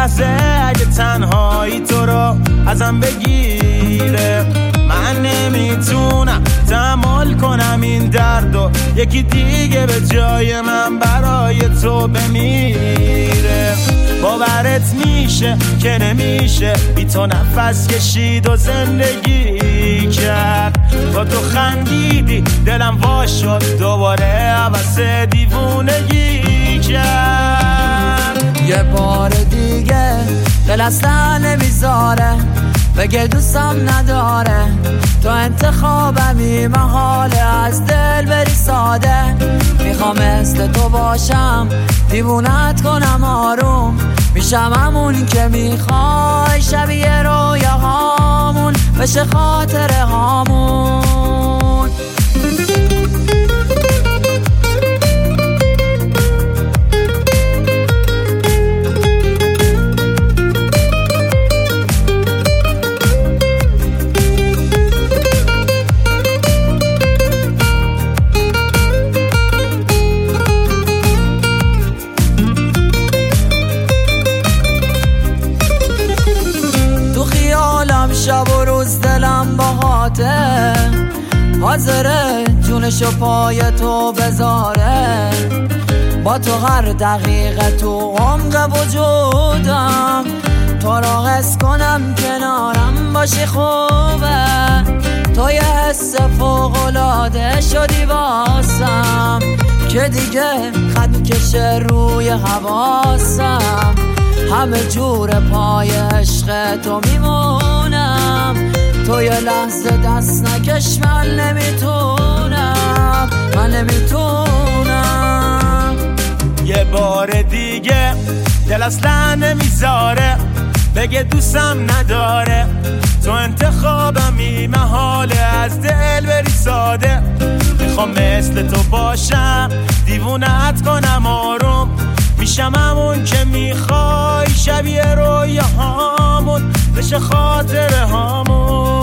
لحظه اگه تنهایی تو رو ازم بگیره، من نمیتونم تحمل کنم این دردو، یکی دیگه به جای من برای تو بمیره. باورت میشه که نمیشه بی تو نفس کشید و زندگی کرد، با تو خندیدی دلم وا شد دوباره عوض دیوونگی کرد. یه بار دیگه دل اصلا نمیذاره بگه دوستم نداره، تو انتخابمی محاله از دل بری ساده، میخوام مثل تو باشم دیوونت کنم آروم، میشم همون که میخوای شبیه رویاهامون بشه خاطره هامون. شب و روز دلم باهاته، حاضره جونشو پای تو بذاره، با تو هر دقیقه تو عمق وجودم، تو را حس کنم کنارم باشی خوبه، تو یه حس فوق‌العاده شدی واسم که دیگه خط میکشه روی حواسم، همه جور پای عشق تو میمونم، تو یه لحظه دست نکش من نمیتونم. یه بار دیگه دل اصلا نمیذاره بگه دوستم نداره، تو انتخابمی محاله از دل بری ساده، میخوام مثل تو باشم دیوونت کنم آروم، میشم همون که میخوای شبیه رویاهامون بشه خاطره هامون.